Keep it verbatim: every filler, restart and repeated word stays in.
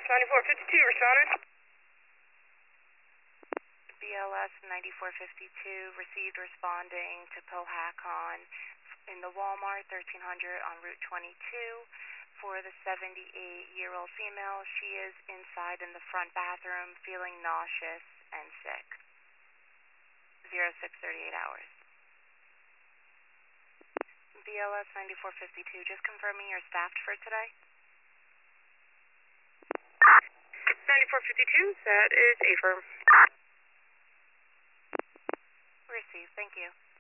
S ninety-four fifty-two, responded. B L S ninety-four fifty-two, received responding to Pohakon in the Walmart, thirteen hundred on Route twenty-two. For the seventy-eight-year-old female, she is inside in the front bathroom, feeling nauseous and sick. zero six thirty-eight hours. B L S ninety-four fifty-two, just confirming you're staffed for today? ninety-four fifty-two, that is affirm. Received, thank you.